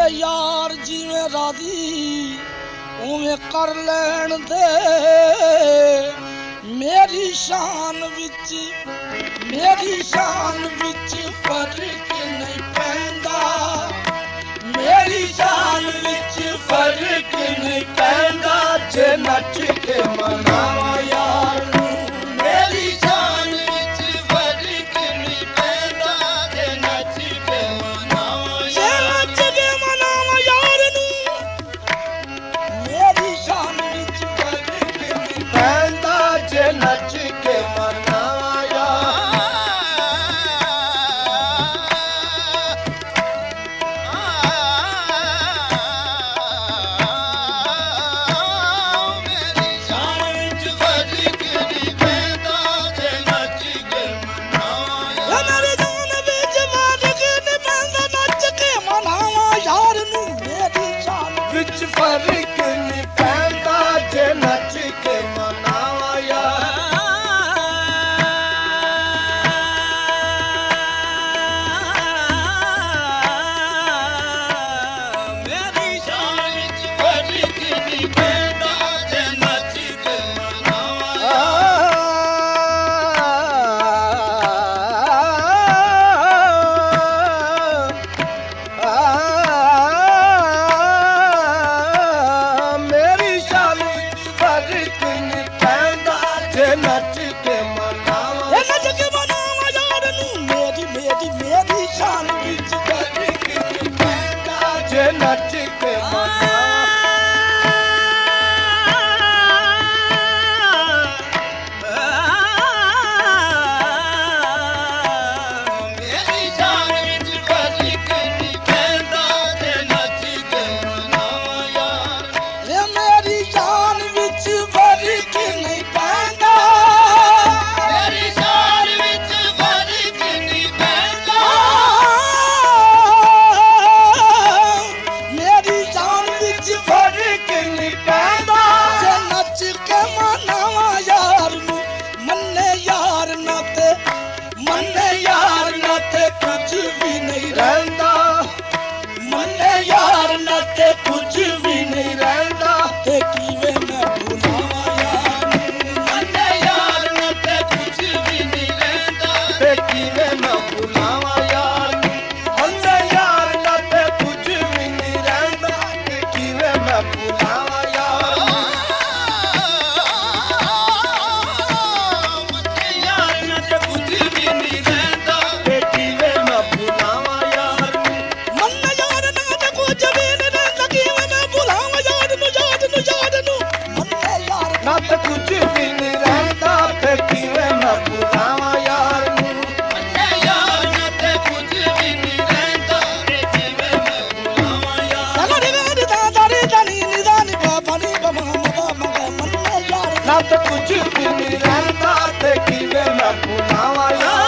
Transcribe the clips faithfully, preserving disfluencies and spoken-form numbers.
वे यार जिवें राजी उवें कर लैण दे मेरी शान विच मेरी शान विच फर्क नहीं पैंदा मेरी शान विच फर्क नहीं पैंदा जे नच के मनावा यार मेरी शान विच फर्क नहीं पैंदा जे नच के मनावा जे नच के मनावा यार नू मेरी शान विच फर्क नहीं पैंदा जे नच के मनावा यार फर्क नहीं पैंदा जे नच के मनावा यार मेरी शान विच फर्क नहीं पैंदा जे नच के मनावा नच के मनावा नच के मनावा यार नू मेरी मेरी मेरी शान विच फर्क नहीं पैंदा जे नच के मनावा मेरी शान विच फर्क नहीं पैंदा जे नच के मनावा यार ये मेरी शान विच फर्क नहीं पैंदा कुछ भी नहीं रहता ते कीवे मैं भुलावा यार मन्ने यार ना ते कुछ भी नहीं रहता ते कीवे मैं भुलावा यार मन्ने यार ना ते कुछ भी नहीं रहता ते कीवे मैं भुलावा यार मन्ने यार ना ते कुछ भी नहीं रहता ते कीवे मैं भुलावा यार मन्ने यार ना ते कुछ भी नत कुछ भी नहीं रहता ते कीवे मैं भुलावा यार मन्ने यार नत कुछ भी नहीं रहता ते कीवे मैं भुलावा यार सगड़ी मेरी दादारी जानी निदानी बाबानी बाबा मगा मन्ने यार नत कुछ भी नहीं रहता ते कीवे मैं भुलावा यार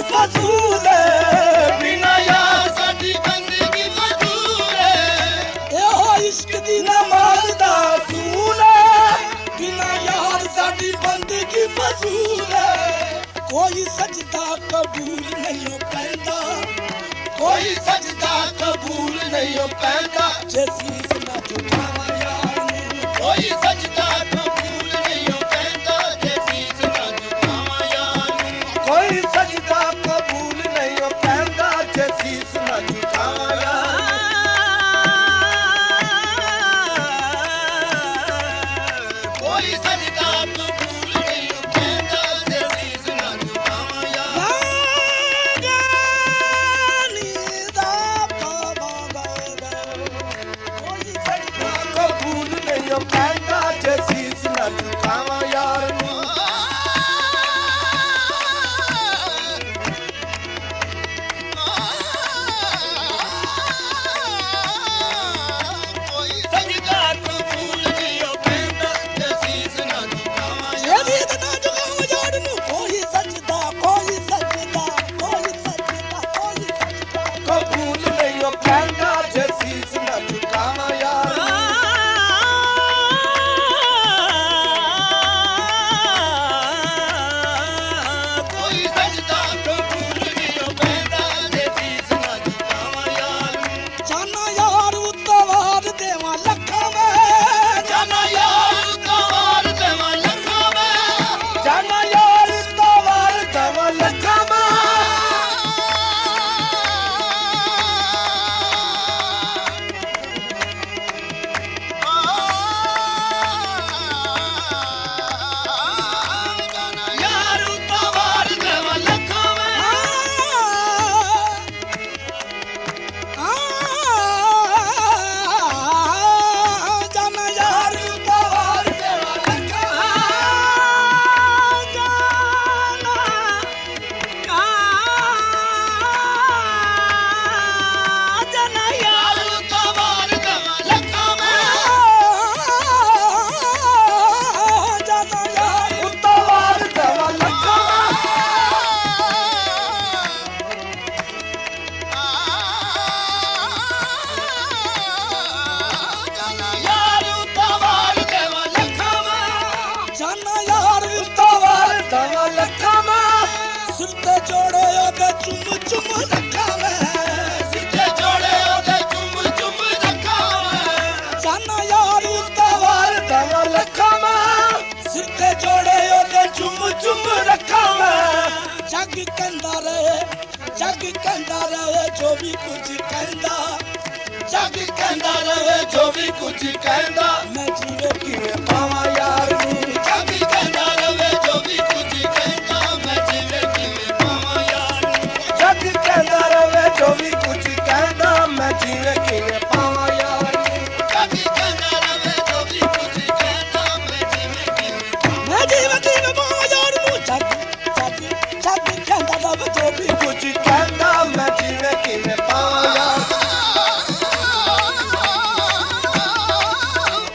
फजूल बिना यार साडी बंदगी फजूल एहो इश्क दी नमाज दा सूल बिना यार साडी बंदगी फजूल कोई सजदा कबूल नहीं पैंदा कोई सजदा कबूल नहीं पैंदा जे सीस ना झुकावा यार कोई सजदा कबूल नहीं पैंदा जे सीस ना झुकावा यार कोई सजदा कबूल नहीं पैंदा जे सीस ना झुकावा यार कोई सजदा कबूल नहीं पैंदा जे सीस ना झुकावा यार कबूल नहीं पैंदा जे सीस ना झुकावा यार कोई सजदा कबूल नहीं पैंदा जे सीस ना झुकावा यार ना झुकावा यार नु कोई सजदा कोई सजदा कोई सजदा कोई सजदा कबूल नहीं पैंदा जे सीस ना झुकावा यार कोई सजदा कबूल नहीं पैंदा जे सीस ना झुकावा यार जाना यार उतवार देवा लखा में जाना यार उतवार देवा लखा में जाना यार उतवार देवा लखा में यार उतवार देवा लखा में जाना यार उतवार देवा लखा जाना यार उतवार देवा लखा में जाना यार उतवार देवा लखा जाना यार उतवार देवा लखा जाना यार उतवार देवा लखा सिर ते जोड़े ओदे चुम चुम रखा सिर ते जोड़े ओदे चुम चुम रखा जाना यार उतवार देवा लखा सिर ते जोड़े ओदे चुम चुम रखा जग कहंदा रहे जग कहंदा रहे जो भी कुछ कहंदा जग कहंदा रहे जो भी कुछ कहंदा मैं जीवे किवें पावां यार नूं जग कहंदा रहे जो भी कुछ कहंदा मैं जीवे किवें पावां यार नूं जग कहंदा रहे जो भी कुछ कहंदा मैं जीवे किवें पावां यार नूं जग कहंदा रहे जो भी कुछ कहंदा मैं जीवे किवें मैं जीवे किवें पावां यार नूं जग जग जग कहंदा रहे जो भी कुछ कहंदा मैं जीवे किवें पावां यार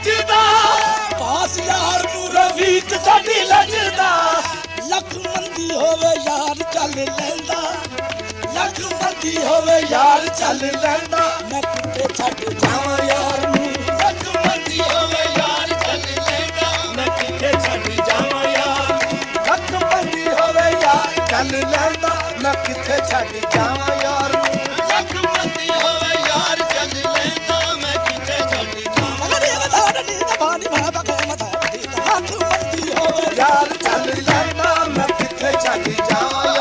ਮੱਚਦਾ ਪਾਸ ਯਾਰ ਨੂੰ ਰਫੀਕ ਸਾਡੀ ਲੱਜਦਾ ਲੱਖ ਮੰਦੀ ਹੋਵੇ ਯਾਰ ਚੱਲ ਲੈਂਦਾ ਲੱਖ ਮੰਦੀ ਹੋਵੇ ਯਾਰ ਚੱਲ ਲੈਂਦਾ ਮੈਂ ਕਿੱਥੇ ਛੱਡ ਜਾਵਾਂ ਯਾਰ ਨੂੰ ਲੱਖ ਮੰਦੀ ਹੋਵੇ ਯਾਰ ਚੱਲ ਲੈਂਦਾ ਮੈਂ ਕਿੱਥੇ ਛੱਡ ਜਾਵਾਂ ਯਾਰ ਲੱਖ ਮੰਦੀ ਹੋਵੇ ਯਾਰ ਚੱਲ ਲੈਂਦਾ ਮੈਂ ਕਿੱਥੇ ਛੱਡ ਜਾਵਾਂ ਯਾਰ ਨੂੰ ਲੱਖ ਮੰਦੀ ਹੋਵੇ ਯਾਰ ਚੱਲ ਲੈਂਦਾ ਮੈਂ ਕਿੱਥੇ ਛੱਡ ਜਾਵਾਂ ਲੱਖ ਮੰਦੀ ਹੋਵੇ ਯਾਰ ਚੱਲ ਲੈਂਦਾ ਮੈਂ ਕਿੱਥੇ ਛੱਡ ਜਾਵਾਂ